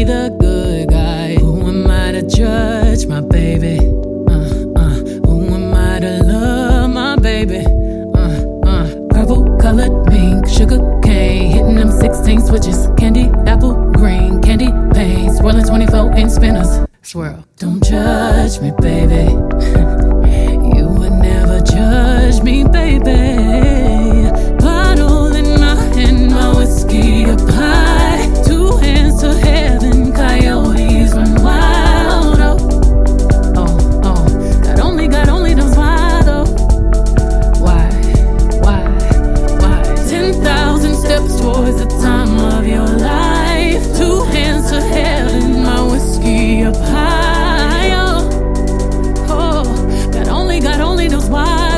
be the good guy. Who am I to judge my baby? Who am I to love my baby? Purple colored mink, sugar cane, hitting them 16 switches. Candy, apple, green, candy paint, swirling 24 inch spinners. Swirl. Don't judge me, baby. You would never judge me, baby. Bottle in my hand, my whiskey up high. Two hands to heaven, coyotes run wild. Got only those wild. Why? 10,000 steps towards the time of your life. Two hands to heaven, my whiskey up high. Got only those wild.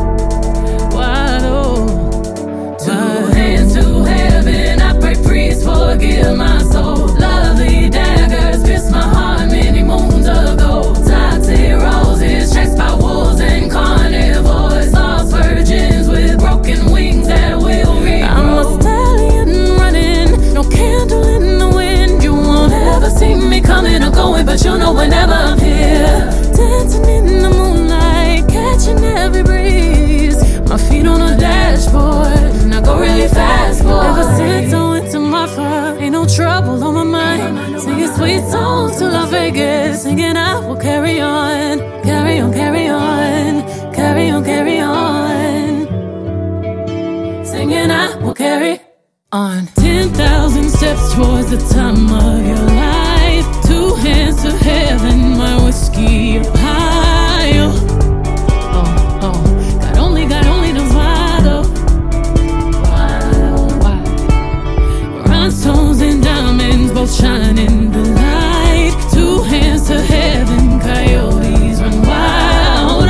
Two hands to heaven, I pray please forgive my soul. Lovely daggers pierced my heart many moons ago. Toxic roses chased by wolves and carnivores. Lost virgins with broken wings that will regrow. I'm a stallion running, no candle in the wind. You won't ever see me coming or going, but you'll know whenever I'm here. Dancing in the moonlight, catching every breeze. My feet on the dashboard, and I go really fast, boy. Ever since I went to my fire, ain't no trouble on my mind. Singing sweet songs to Las Vegas, singing I will carry on, carry on, carry on, carry on, carry on. Singing I will carry on. 10,000 steps towards the time of your life. Two hands to heaven, my whiskey up high. Got only those wild. Rhinestones and diamonds both shine in the light. Two hands to heaven, coyotes run wild.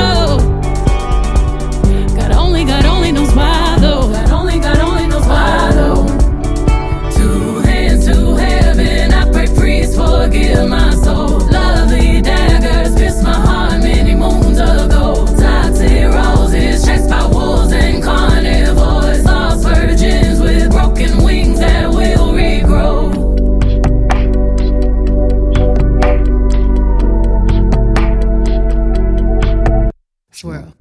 Got only those wild. Got only those wild. Two hands to heaven, I pray please forgive my soul. Lovely daggers pierced my heart many moons ago. Toxic roses chased by wolves and carnivores. Lost virgins with broken wings that will regrow. Swirl.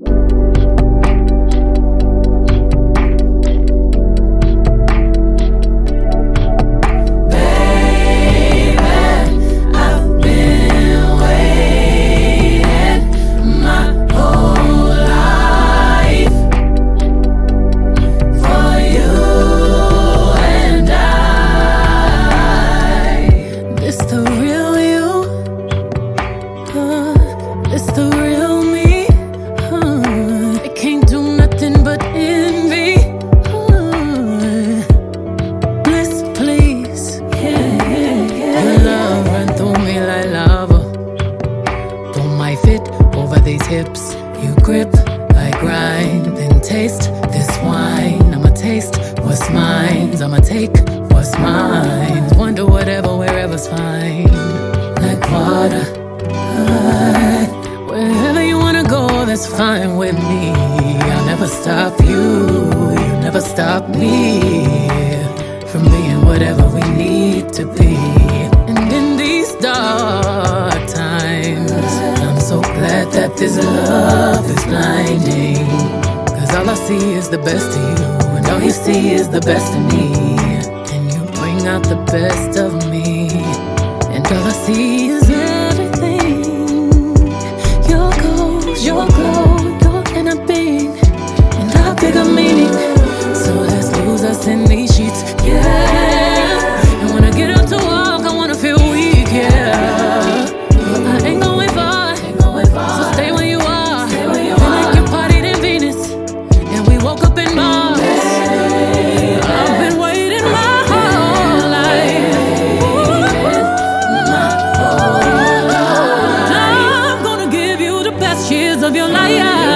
Hips, you grip, I grind, then taste this wine. I'ma taste what's mine, I'ma take what's mine. Wonder whatever, wherever's fine. Like water, wherever you wanna go, that's fine with me. I'll never stop you, you never stop me from being whatever we need to be. And in these dark times, I'm so glad that this love is blinding. Cause all I see is the best of you, and all you see is the best of me. And you bring out the best of me, and all I see is everything. Your goals, your glow, your inner being, and our bigger meaning. So let's lose us in these sheets, yeah. And when I get up to walk, I wanna feel weak, yeah. But I ain't going far, so stay where you are. Feel like you partied in Venus, and we woke up in Mars. I've been waiting my whole life. I'm gonna give you the best years of your life.